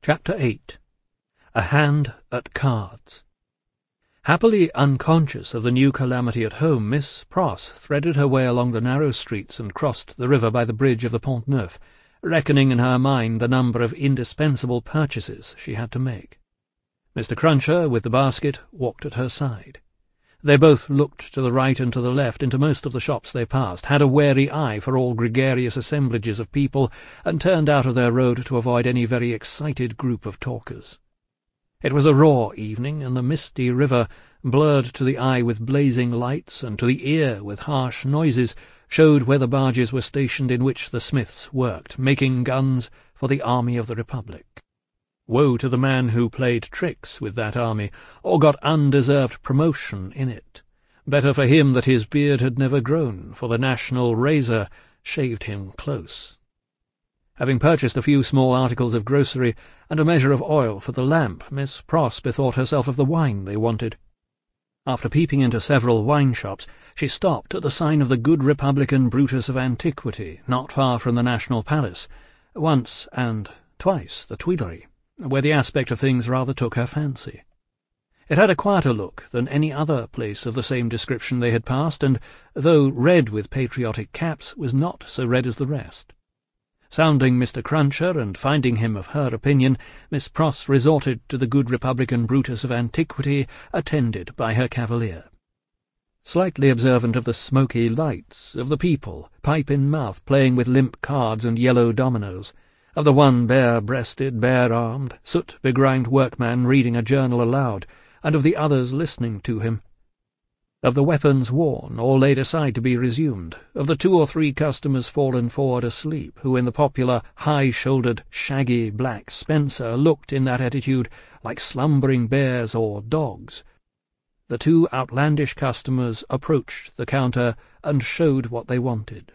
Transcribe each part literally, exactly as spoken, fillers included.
Chapter eight. A Hand at Cards. Happily unconscious of the new calamity at home, Miss Pross threaded her way along the narrow streets and crossed the river by the bridge of the Pont Neuf, reckoning in her mind the number of indispensable purchases she had to make. Mister Cruncher, with the basket, walked at her side. They both looked to the right and to the left into most of the shops they passed, had a wary eye for all gregarious assemblages of people, and turned out of their road to avoid any very excited group of talkers. It was a raw evening, and the misty river, blurred to the eye with blazing lights and to the ear with harsh noises, showed where the barges were stationed in which the smiths worked, making guns for the army of the Republic. Woe to the man who played tricks with that army, or got undeserved promotion in it. Better for him that his beard had never grown, for the national razor shaved him close. Having purchased a few small articles of grocery and a measure of oil for the lamp, Miss Pross bethought herself of the wine they wanted. After peeping into several wine-shops, she stopped at the sign of the good Republican Brutus of Antiquity, not far from the National Palace, once and twice the Tuileries, where the aspect of things rather took her fancy. It had a quieter look than any other place of the same description they had passed, and, though red with patriotic caps, was not so red as the rest. Sounding Mister Cruncher, and finding him of her opinion, Miss Pross resorted to the good Republican Brutus of Antiquity, attended by her cavalier. Slightly observant of the smoky lights, of the people, pipe in mouth, playing with limp cards and yellow dominoes, of the one bare-breasted, bare-armed, soot-begrimed workman reading a journal aloud, and of the others listening to him, of the weapons worn or laid aside to be resumed, of the two or three customers fallen forward asleep, who in the popular, high-shouldered, shaggy black spencer looked in that attitude like slumbering bears or dogs. The two outlandish customers approached the counter and showed what they wanted.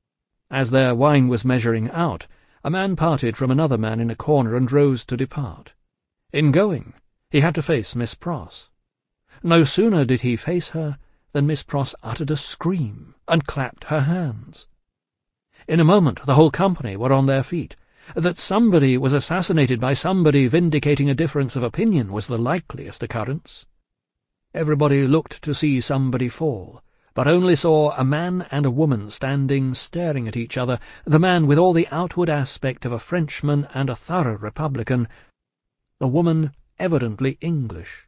As their wine was measuring out, a man parted from another man in a corner and rose to depart. In going, he had to face Miss Pross. No sooner did he face her than Miss Pross uttered a scream and clapped her hands. In a moment the whole company were on their feet. That somebody was assassinated by somebody vindicating a difference of opinion was the likeliest occurrence. Everybody looked to see somebody fall, but only saw a man and a woman standing staring at each other, the man with all the outward aspect of a Frenchman and a thorough Republican, the woman evidently English.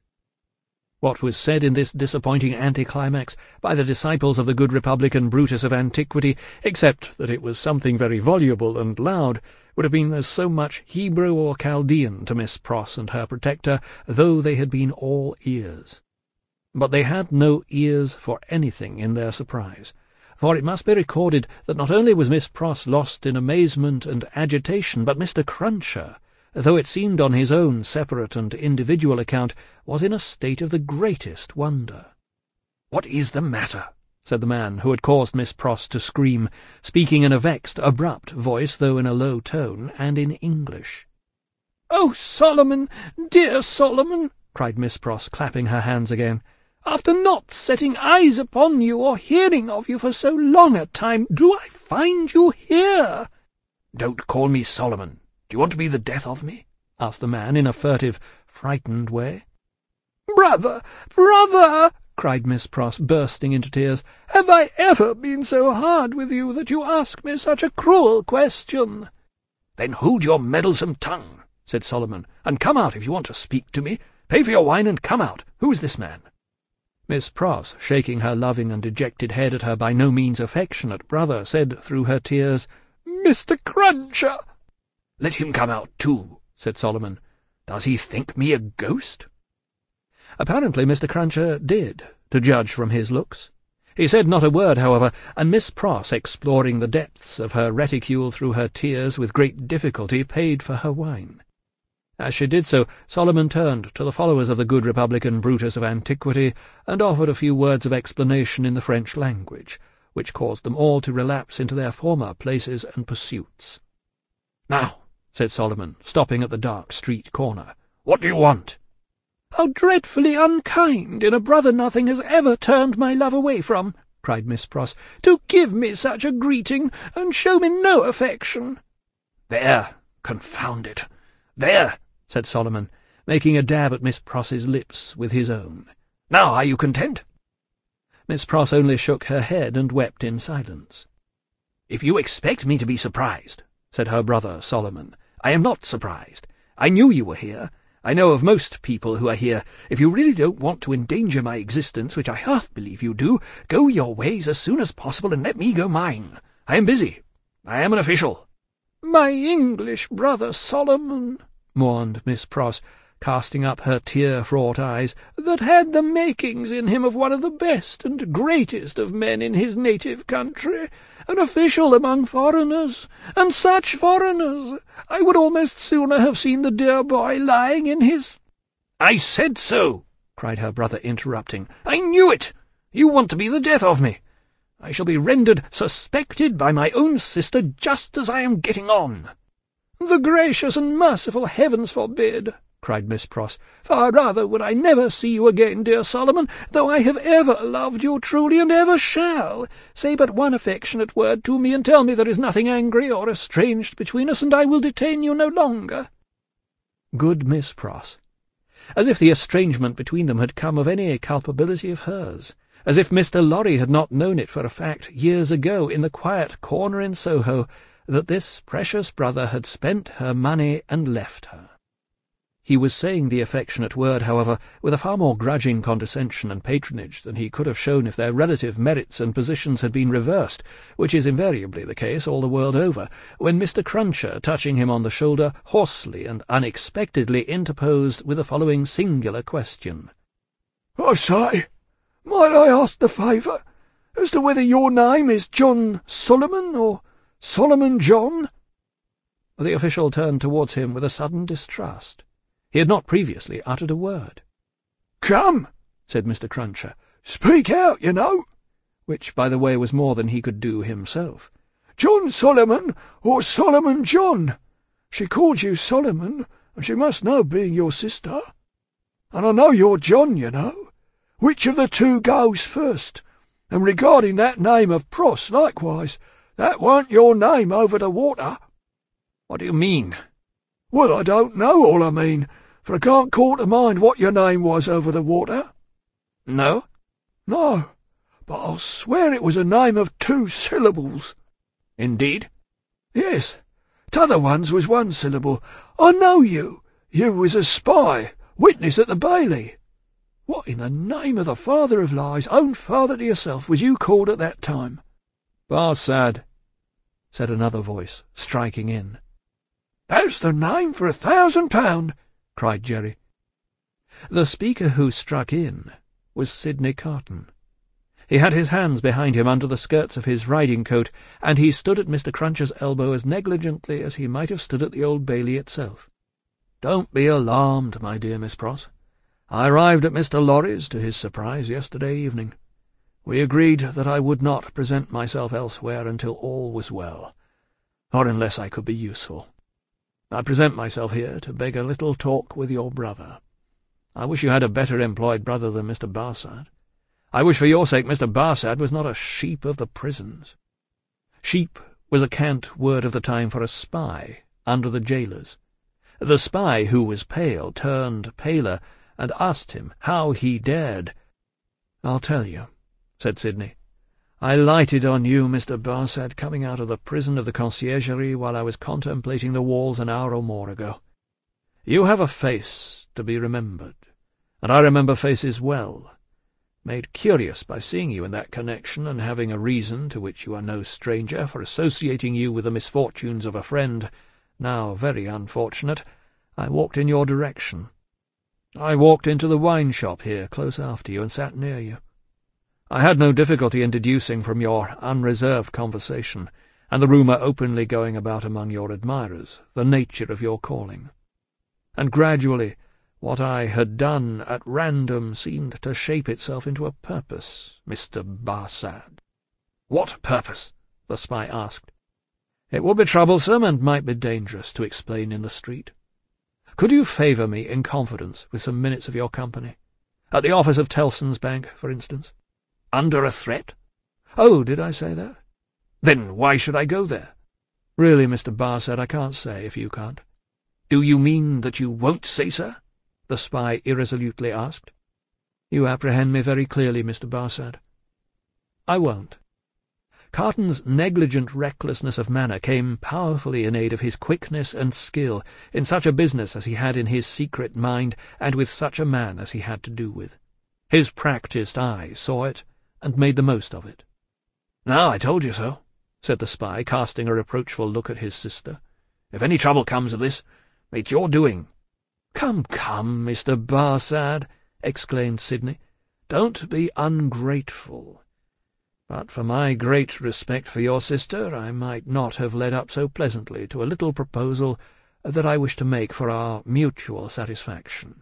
What was said in this disappointing anticlimax by the disciples of the good Republican Brutus of Antiquity, except that it was something very voluble and loud, would have been as so much Hebrew or Chaldean to Miss Pross and her protector, though they had been all ears. But they had no ears for anything in their surprise, for it must be recorded that not only was Miss Pross lost in amazement and agitation, but Mister Cruncher, though it seemed on his own separate and individual account, was in a state of the greatest wonder. "What is the matter?" said the man who had caused Miss Pross to scream, speaking in a vexed, abrupt voice, though in a low tone, and in English. "Oh, Solomon, dear Solomon!" cried Miss Pross, clapping her hands again. "After not setting eyes upon you or hearing of you for so long a time, do I find you here?" "Don't call me Solomon. Do you want to be the death of me?" asked the man in a furtive, frightened way. "Brother, brother!" cried Miss Pross, bursting into tears. "Have I ever been so hard with you that you ask me such a cruel question?" "Then hold your meddlesome tongue," said Solomon, "and come out if you want to speak to me. Pay for your wine and come out. Who is this man?" Miss Pross, shaking her loving and dejected head at her by no means affectionate brother, said through her tears, "Mister Cruncher." "Let him come out too," said Solomon. "Does he think me a ghost?" Apparently Mister Cruncher did, to judge from his looks. He said not a word, however, and Miss Pross, exploring the depths of her reticule through her tears with great difficulty, paid for her wine. As she did so, Solomon turned to the followers of the good Republican Brutus of Antiquity, and offered a few words of explanation in the French language, which caused them all to relapse into their former places and pursuits. "Now," said Solomon, stopping at the dark street corner, "what do you want?" "How dreadfully unkind in a brother nothing has ever turned my love away from," cried Miss Pross, "to give me such a greeting, and show me no affection." "There, confound it! There!" said Solomon, making a dab at Miss Pross's lips with his own. "Now are you content?" Miss Pross only shook her head and wept in silence. "If you expect me to be surprised," said her brother Solomon, "I am not surprised. I knew you were here. I know of most people who are here. If you really don't want to endanger my existence, which I half believe you do, go your ways as soon as possible and let me go mine. I am busy. I am an official." "My English brother Solomon," mourned Miss Pross, casting up her tear-fraught eyes, "that had the makings in him of one of the best and greatest of men in his native country, an official among foreigners, and such foreigners! I would almost sooner have seen the dear boy lying in his—" "I said so!" cried her brother, interrupting. "I knew it! You want to be the death of me. I shall be rendered suspected by my own sister just as I am getting on." "The gracious and merciful heavens forbid!" cried Miss Pross. "Far rather would I never see you again, dear Solomon, though I have ever loved you truly and ever shall. Say but one affectionate word to me, and tell me there is nothing angry or estranged between us, and I will detain you no longer." Good Miss Pross! As if the estrangement between them had come of any culpability of hers, as if Mister Lorry had not known it for a fact years ago in the quiet corner in Soho that this precious brother had spent her money and left her. He was saying the affectionate word, however, with a far more grudging condescension and patronage than he could have shown if their relative merits and positions had been reversed, which is invariably the case all the world over, when Mister Cruncher, touching him on the shoulder, hoarsely and unexpectedly interposed with the following singular question. "I say, might I ask the favour as to whether your name is John Solomon or Solomon John?" The official turned towards him with a sudden distrust. He had not previously uttered a word. "Come," said Mister Cruncher, "speak out, you know," which, by the way, was more than he could do himself. "John Solomon or Solomon John? She called you Solomon, and she must know, being your sister. And I know you're John, you know. Which of the two goes first? And regarding that name of Pross, likewise, that warn't your name over the water." "What do you mean?" "Well, I don't know all I mean, for I can't call to mind what your name was over the water." "No?" "No, but I'll swear it was a name of two syllables." "Indeed?" "Yes, t'other ones was one syllable. I know you. You was a spy, witness at the Bailey. What in the name of the father of lies, own father to yourself, was you called at that time?" "Barsad," said another voice, striking in. "That's the name for a thousand pound!" cried Jerry. The speaker who struck in was Sidney Carton. He had his hands behind him under the skirts of his riding-coat, and he stood at Mister Cruncher's elbow as negligently as he might have stood at the Old Bailey itself. "Don't be alarmed, my dear Miss Pross. I arrived at Mister Lorry's, to his surprise, yesterday evening. We agreed that I would not present myself elsewhere until all was well, or unless I could be useful. I present myself here to beg a little talk with your brother. I wish you had a better employed brother than Mister Barsad. I wish for your sake Mister Barsad was not a sheep of the prisons." Sheep was a cant word of the time for a spy under the jailers. The spy, who was pale, turned paler, and asked him how he dared. "I'll tell you," said Sidney. "I lighted on you, Mister Barsad, coming out of the prison of the Conciergerie while I was contemplating the walls an hour or more ago. You have a face to be remembered, and I remember faces well, made curious by seeing you in that connection, and having a reason, to which you are no stranger, for associating you with the misfortunes of a friend, now very unfortunate. I walked in your direction. I walked into the wine-shop here, close after you, and sat near you. I had no difficulty in deducing from your unreserved conversation, and the rumour openly going about among your admirers, the nature of your calling. And gradually what I had done at random seemed to shape itself into a purpose, Mister Barsad." "What purpose?" the spy asked. "It would be troublesome and might be dangerous to explain in the street. Could you favour me in confidence with some minutes of your company? At the office of Tellson's Bank, for instance." "Under a threat?" "Oh, did I say that?" "Then why should I go there?" "Really, Mister Barsad, I can't say, if you can't." "Do you mean that you won't say, sir?" the spy irresolutely asked. "You apprehend me very clearly, Mister Barsad. I won't." Carton's negligent recklessness of manner came powerfully in aid of his quickness and skill in such a business as he had in his secret mind, and with such a man as he had to do with. His practised eye saw it, and made the most of it. "Now, I told you so," said the spy, casting a reproachful look at his sister. "If any trouble comes of this, it's your doing." "Come, come, Mister Barsad," exclaimed Sidney, "don't be ungrateful. But for my great respect for your sister, I might not have led up so pleasantly to a little proposal that I wish to make for our mutual satisfaction.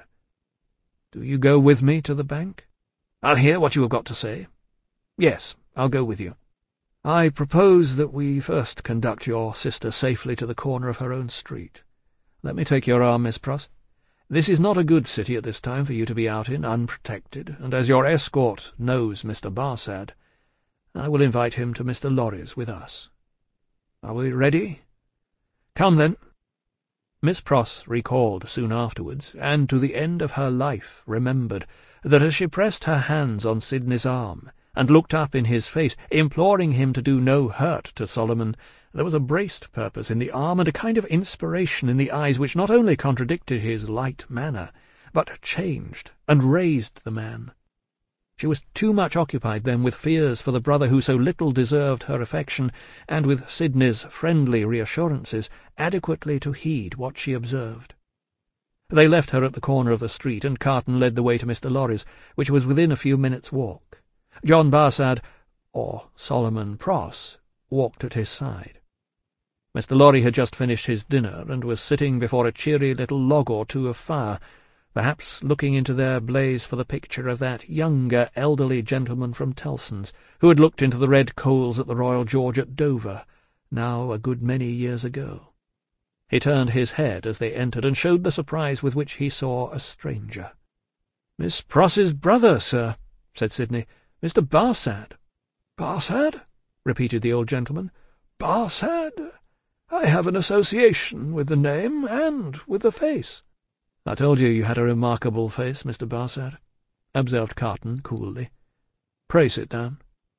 Do you go with me to the bank?" "I'll hear what you have got to say." "Yes, I'll go with you. I propose that we first conduct your sister safely to the corner of her own street. Let me take your arm, Miss Pross. This is not a good city at this time for you to be out in, unprotected, and as your escort knows Mister Barsad, I will invite him to Mister Lorry's with us. Are we ready? Come, then." Miss Pross recalled soon afterwards, and to the end of her life remembered, that as she pressed her hands on Sidney's arm, and looked up in his face, imploring him to do no hurt to Solomon, there was a braced purpose in the arm and a kind of inspiration in the eyes which not only contradicted his light manner, but changed and raised the man. She was too much occupied then with fears for the brother who so little deserved her affection, and with Sidney's friendly reassurances, adequately to heed what she observed. They left her at the corner of the street, and Carton led the way to Mister Lorry's, which was within a few minutes' walk. John Barsad, or Solomon Pross, walked at his side. Mister Lorry had just finished his dinner, and was sitting before a cheery little log or two of fire, perhaps looking into their blaze for the picture of that younger elderly gentleman from Tellson's, who had looked into the red coals at the Royal George at Dover, now a good many years ago. He turned his head as they entered, and showed the surprise with which he saw a stranger. "Miss Pross's brother, sir," said Sidney, "Mister Barsad." "Barsad?" repeated the old gentleman. "Barsad? I have an association with the name and with the face." "I told you you had a remarkable face, Mister Barsad," observed Carton coolly. "Pray sit down."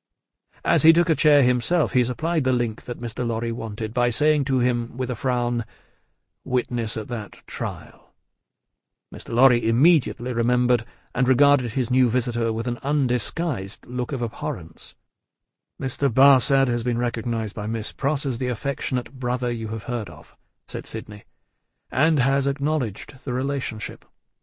As he took a chair himself, he supplied the link that Mister Lorry wanted, by saying to him with a frown, "Witness at that trial." Mister Lorry immediately remembered, and regarded his new visitor with an undisguised look of abhorrence. "Mister Barsad has been recognized by Miss Pross as the affectionate brother you have heard of," said Sidney, "and has acknowledged the relationship.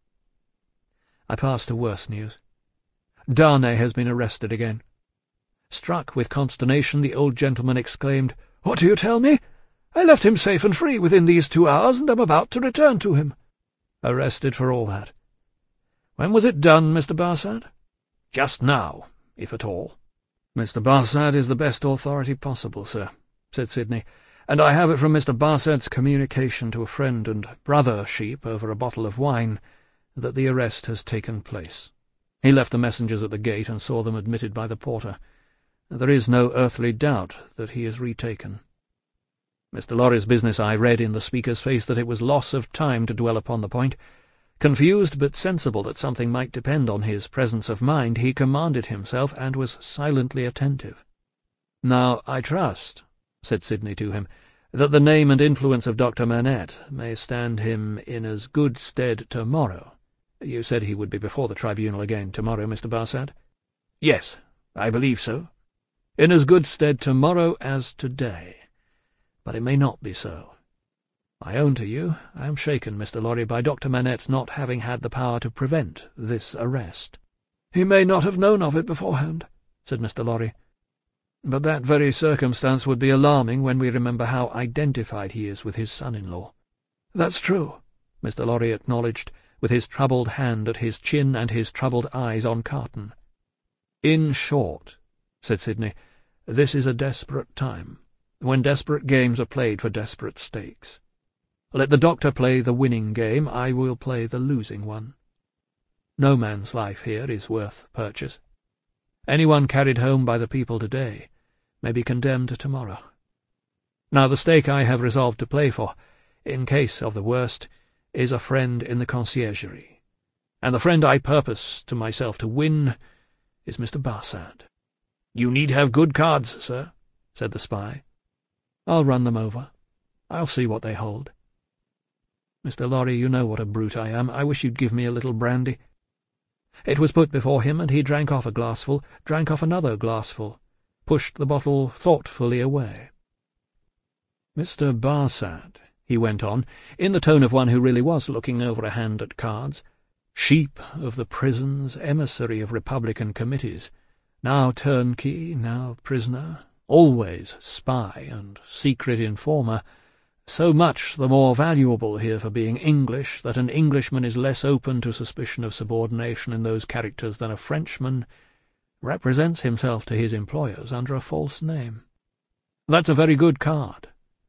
I pass to worse news. Darnay has been arrested again." Struck with consternation, the old gentleman exclaimed, "What do you tell me? I left him safe and free within these two hours, and am about to return to him." "Arrested for all that. When was it done, Mister Barsad?" "Just now, if at all." "Mister Barsad is the best authority possible, sir," said Sidney, "and I have it from Mister Barsad's communication to a friend and brother sheep over a bottle of wine that the arrest has taken place. He left the messengers at the gate and saw them admitted by the porter. There is no earthly doubt that he is retaken." Mister Lorry's business eye read in the speaker's face that it was loss of time to dwell upon the point. Confused, but sensible that something might depend on his presence of mind, he commanded himself, and was silently attentive. "Now, I trust," said Sidney to him, "that the name and influence of Doctor Manette may stand him in as good stead tomorrow. You said he would be before the tribunal again tomorrow, Mister Barsad?" "Yes, I believe so." "In as good stead tomorrow as today. But it may not be so. I own to you, I am shaken, Mister Lorry, by Doctor Manette's not having had the power to prevent this arrest." "He may not have known of it beforehand," said Mister Lorry. "But that very circumstance would be alarming when we remember how identified he is with his son-in-law." "That's true," Mister Lorry acknowledged, with his troubled hand at his chin and his troubled eyes on Carton. "In short," said Sidney, "this is a desperate time, when desperate games are played for desperate stakes. Let the doctor play the winning game, I will play the losing one. No man's life here is worth purchase. Anyone carried home by the people today may be condemned tomorrow. Now the stake I have resolved to play for in case of the worst, is a friend in the conciergerie, and the friend I purpose to myself to win is Mister Barsad." "You need have good cards, sir," said the spy. "I'll run them over. I'll see what they hold. Mister Lorry, you know what a brute I am. I wish you'd give me a little brandy." It was put before him, and he drank off a glassful, drank off another glassful, pushed the bottle thoughtfully away. "Mister Barsad," he went on, in the tone of one who really was looking over a hand at cards, "sheep of the prisons, emissary of Republican committees, now turnkey, now prisoner, always spy and secret informer, so much the more valuable here for being English that an Englishman is less open to suspicion of subordination in those characters than a Frenchman, represents himself to his employers under a false name. That's a very good card.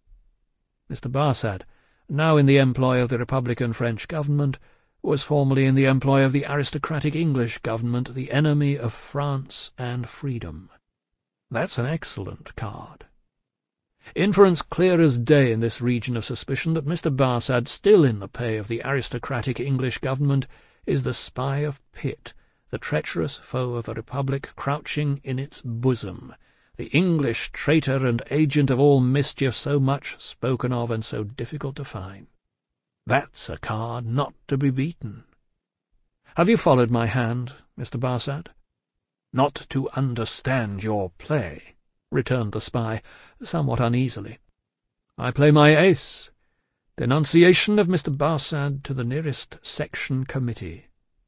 Mister Barsad, now in the employ of the Republican French government, was formerly in the employ of the aristocratic English government, the enemy of France and freedom. That's an excellent card. Inference clear as day in this region of suspicion that Mister Barsad, still in the pay of the aristocratic English government, is the spy of Pitt, the treacherous foe of the Republic crouching in its bosom, the English traitor and agent of all mischief so much spoken of and so difficult to find. That's a card not to be beaten. Have you followed my hand, Mister Barsad?" "Not to understand your play," returned the spy, somewhat uneasily. "I play my ace. Denunciation of Mister Barsad to the nearest section committee.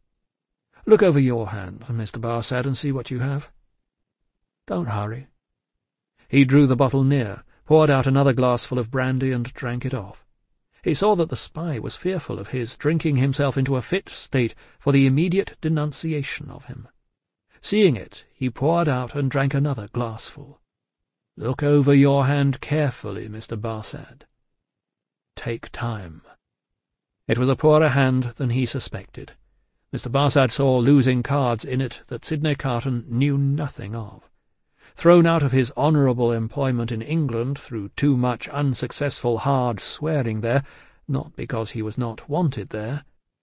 Look over your hand, Mister Barsad, and see what you have. Don't hurry." He drew the bottle near, poured out another glassful of brandy, and drank it off. He saw that the spy was fearful of his drinking himself into a fit state for the immediate denunciation of him. Seeing it, he poured out and drank another glassful. "Look over your hand carefully, Mister Barsad. Take time." It was a poorer hand than he suspected. Mister Barsad saw losing cards in it that Sidney Carton knew nothing of. Thrown out of his honourable employment in England through too much unsuccessful hard swearing there, not because he was not wanted there.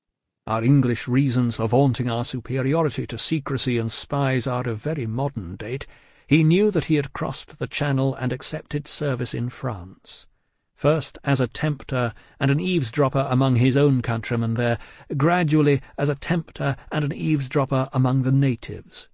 Our English reasons for vaunting our superiority to secrecy and spies are of very modern date. He knew that he had crossed the Channel and accepted service in France, first as a tempter and an eavesdropper among his own countrymen there, gradually as a tempter and an eavesdropper among the natives.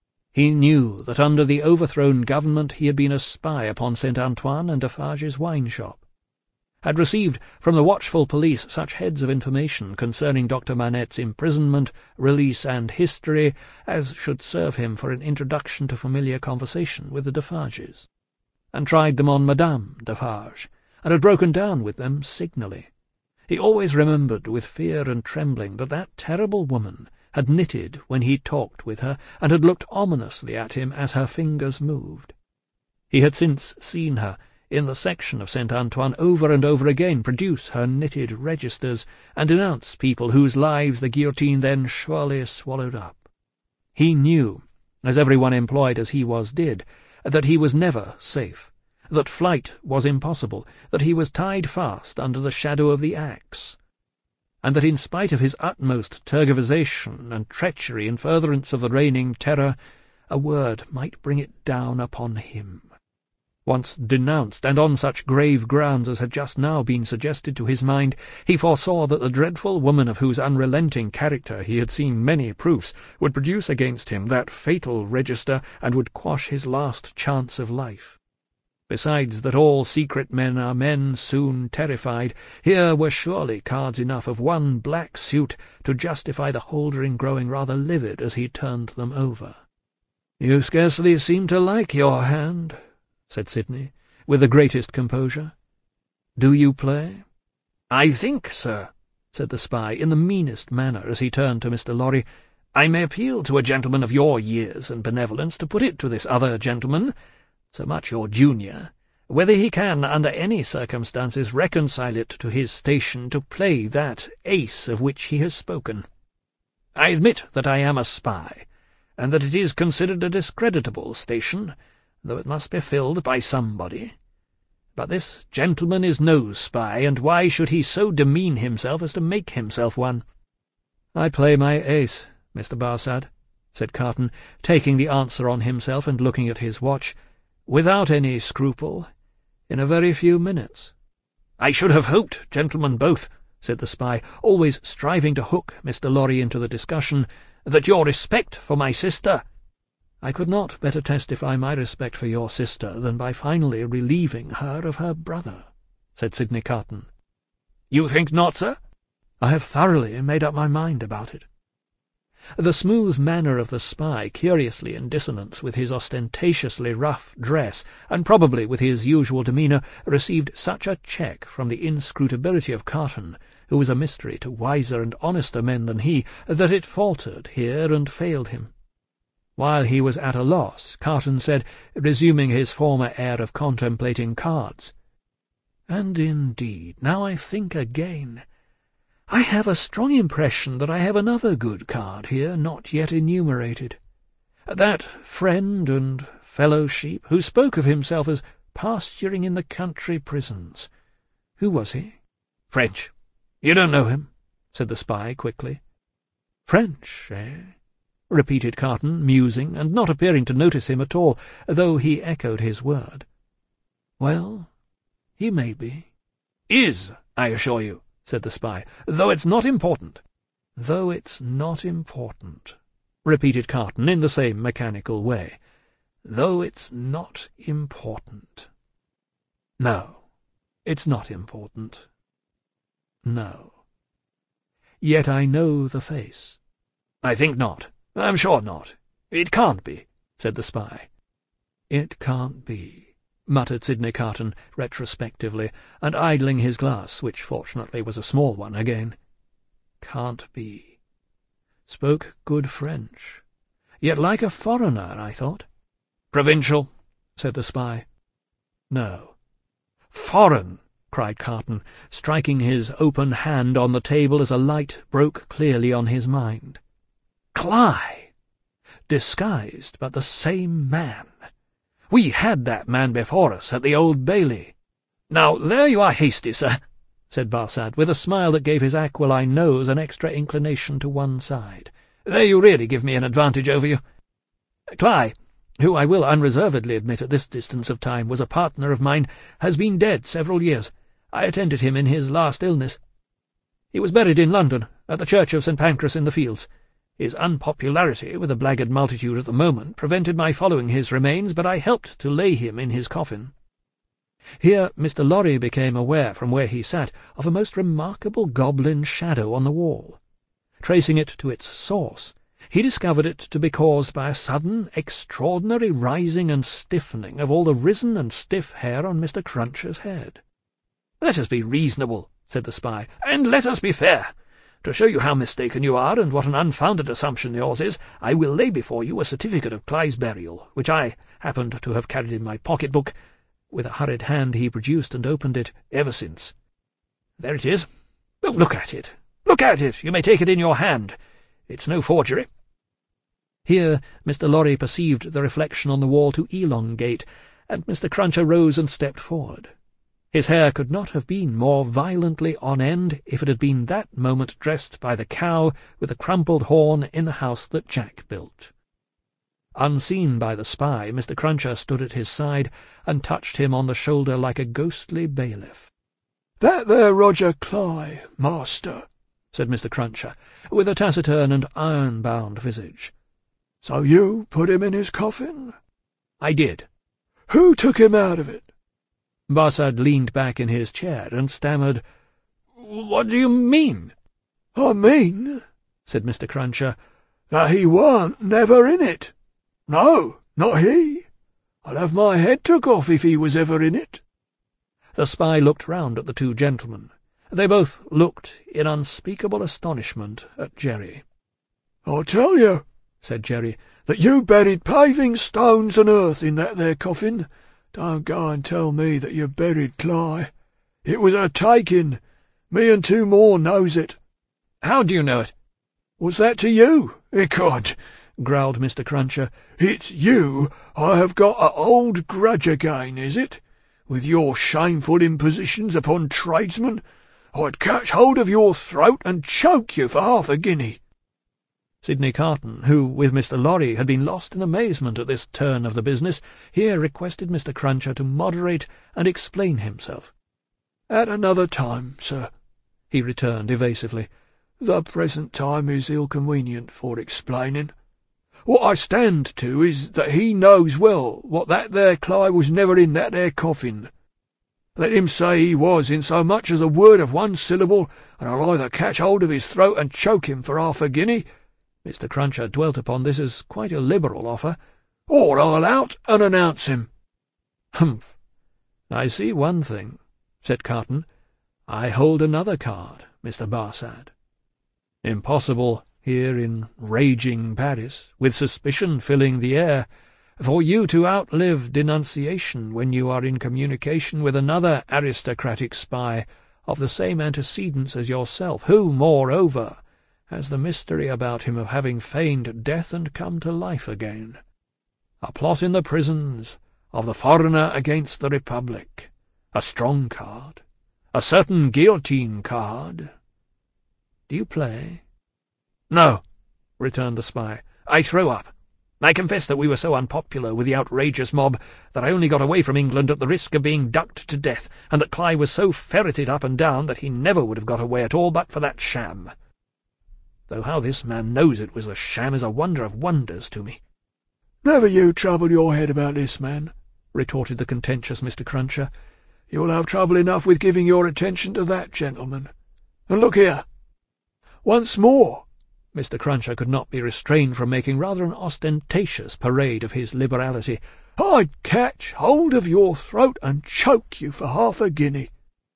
He knew that under the overthrown government he had been a spy upon Saint Antoine and Defarge's wine-shop, had received from the watchful police such heads of information concerning Doctor Manette's imprisonment, release, and history as should serve him for an introduction to familiar conversation with the Defarges, and tried them on Madame Defarge, and had broken down with them signally. He always remembered with fear and trembling that that terrible woman had knitted when he talked with her, and had looked ominously at him as her fingers moved. He had since seen her, in the section of Saint Antoine, over and over again produce her knitted registers, and denounce people whose lives the guillotine then surely swallowed up. He knew, as every one employed as he was did, that he was never safe, that flight was impossible, that he was tied fast under the shadow of the axe, and that in spite of his utmost tergiversation and treachery in furtherance of the reigning terror, a word might bring it down upon him. Once denounced, and on such grave grounds as had just now been suggested to his mind, he foresaw that the dreadful woman of whose unrelenting character he had seen many proofs would produce against him that fatal register, and would quash his last chance of life. Besides that all secret men are men soon terrified, here were surely cards enough of one black suit to justify the holder in growing rather livid as he turned them over. "You scarcely seem to like your hand," said Sidney, with the greatest composure. "Do you play?" "I think, sir," said the spy, in the meanest manner, as he turned to Mister Lorry, "I may appeal to a gentleman of your years and benevolence to put it to this other gentleman, so much your junior, whether he can, under any circumstances, reconcile it to his station to play that ace of which he has spoken. I admit that I am a spy, and that it is considered a discreditable station, though it must be filled by somebody. But this gentleman is no spy, and why should he so demean himself as to make himself one?" "I play my ace, Mister Barsad," said Carton, taking the answer on himself and looking at his watch, "without any scruple, in a very few minutes." "I should have hoped, gentlemen both," said the spy, always striving to hook Mister Lorry into the discussion, "that your respect for my sister—" "I could not better testify my respect for your sister than by finally relieving her of her brother," said Sidney Carton. "You think not, sir?" "I have thoroughly made up my mind about it." The smooth manner of the spy, curiously in dissonance with his ostentatiously rough dress, and probably with his usual demeanour, received such a check from the inscrutability of Carton, who was a mystery to wiser and honester men than he, that it faltered here and failed him. While he was at a loss, Carton said, resuming his former air of contemplating cards, "And indeed, now I think again, I have a strong impression that I have another good card here not yet enumerated. That friend and fellow sheep who spoke of himself as pasturing in the country prisons. Who was he?" "French. You don't know him?" said the spy quickly. "French, eh?" repeated Carton, musing, and not appearing to notice him at all, though he echoed his word. "Well, he may be." "Is, I assure you," said the spy, "though it's not important." "Though it's not important," repeated Carton in the same mechanical way. "Though it's not important. No, it's not important. No. Yet I know the face." "I think not. I'm sure not. It can't be," said the spy. "It can't be," muttered Sidney Carton retrospectively, and idling his glass, which fortunately was a small one, again. "Can't be. Spoke good French. Yet like a foreigner, I thought." "Provincial," said the spy. "No." "Foreign," cried Carton, striking his open hand on the table as a light broke clearly on his mind. "Cly! Disguised, but the same man. We had that man before us at the Old Bailey." "Now, there you are hasty, sir," said Barsad, with a smile that gave his aquiline nose an extra inclination to one side. "There you really give me an advantage over you. Cly, who I will unreservedly admit at this distance of time was a partner of mine, has been dead several years. I attended him in his last illness. He was buried in London, at the church of Saint Pancras in the Fields. His unpopularity with the blackguard multitude at the moment prevented my following his remains, but I helped to lay him in his coffin." Here Mister Lorry became aware, from where he sat, of a most remarkable goblin shadow on the wall. Tracing it to its source, he discovered it to be caused by a sudden, extraordinary rising and stiffening of all the risen and stiff hair on Mister Cruncher's head. "Let us be reasonable," said the spy, "and let us be fair. To show you how mistaken you are, and what an unfounded assumption yours is, I will lay before you a certificate of Cly's burial, which I happened to have carried in my pocket-book." With a hurried hand he produced and opened it, "ever since. There it is. Oh, look at it. Look at it. You may take it in your hand. It's no forgery." Here Mister Lorry perceived the reflection on the wall to elongate, and Mister Cruncher rose and stepped forward. His hair could not have been more violently on end if it had been that moment dressed by the cow with the crumpled horn in the house that Jack built. Unseen by the spy, Mister Cruncher stood at his side and touched him on the shoulder like a ghostly bailiff. "That there Roger Cly, master," said Mister Cruncher, with a taciturn and iron-bound visage. "So you put him in his coffin?" "I did." "Who took him out of it?" Barsad leaned back in his chair and stammered, "What do you mean?" "I mean," said Mister Cruncher, "that he warn't never in it. No, not he. I'd have my head took off if he was ever in it." The spy looked round at the two gentlemen. They both looked in unspeakable astonishment at Jerry. "I tell you," said Jerry, "that you buried paving stones and earth in that there coffin. Don't go and tell me that you buried Cly. It was a taking. Me and two more knows it." "How do you know it?" "What's that to you? Ecod," growled Mister Cruncher, "it's you I have got a old grudge again, is it? with your shameful impositions upon tradesmen, I'd catch hold of your throat and choke you for half a guinea." Sidney Carton, who, with Mister Lorry, had been lost in amazement at this turn of the business, here requested Mister Cruncher to moderate and explain himself. "At another time, sir," he returned evasively. "The present time is ill-convenient for explaining. What I stand to is that he knows well what that there Clive was never in that there coffin. Let him say he was in so much as a word of one syllable, and I'll either catch hold of his throat and choke him for half a guinea—" Mister Cruncher dwelt upon this as quite a liberal offer. "Or I'll out and announce him." "Humph! I see one thing," said Carton. "I hold another card, Mister Barsad. Impossible, here in raging Paris, with suspicion filling the air, for you to outlive denunciation when you are in communication with another aristocratic spy of the same antecedents as yourself, who, moreover, has the mystery about him of having feigned death and come to life again. A plot in the prisons of the foreigner against the Republic, a strong card, a certain guillotine card. Do you play?" "No," returned the spy. "I throw up. I confess that we were so unpopular with the outrageous mob that I only got away from England at the risk of being ducked to death, and that Clive was so ferreted up and down that he never would have got away at all but for that sham. Though how this man knows it was a sham is a wonder of wonders to me." "Never you trouble your head about this man," retorted the contentious Mister Cruncher. "You'll have trouble enough with giving your attention to that gentleman. And look here, once more." Mister Cruncher could not be restrained from making rather an ostentatious parade of his liberality. "I'd catch hold of your throat and choke you for half a guinea."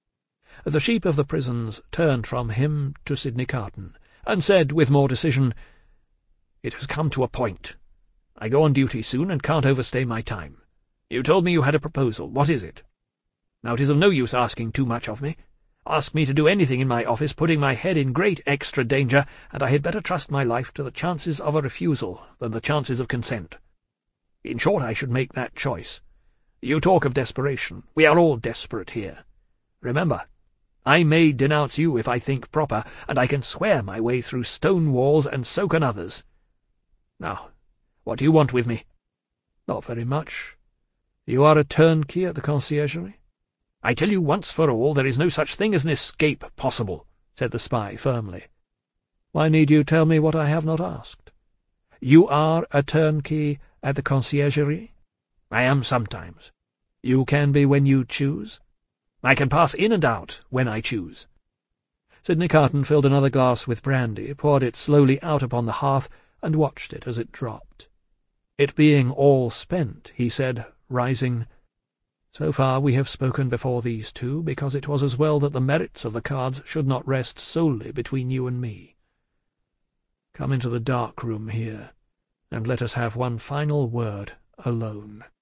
The sheep of the prisons turned from him to Sidney Carton, and said with more decision, "It has come to a point. I go on duty soon, and can't overstay my time. You told me you had a proposal. What is it? Now, it is of no use asking too much of me. Ask me to do anything in my office, putting my head in great extra danger, and I had better trust my life to the chances of a refusal than the chances of consent. In short, I should make that choice. You talk of desperation. We are all desperate here. Remember, I may denounce you if I think proper, and I can swear my way through stone walls, and so can others. Now, what do you want with me?" "Not very much. You are a turnkey at the Conciergerie?" "I tell you once for all, there is no such thing as an escape possible," said the spy firmly. "Why need you tell me what I have not asked? You are a turnkey at the Conciergerie?" "I am sometimes." "You can be when you choose?" "I can pass in and out when I choose." Sidney Carton filled another glass with brandy, poured it slowly out upon the hearth, and watched it as it dropped. It being all spent, he said, rising, "So far we have spoken before these two, because it was as well that the merits of the cards should not rest solely between you and me. Come into the dark room here, and let us have one final word alone."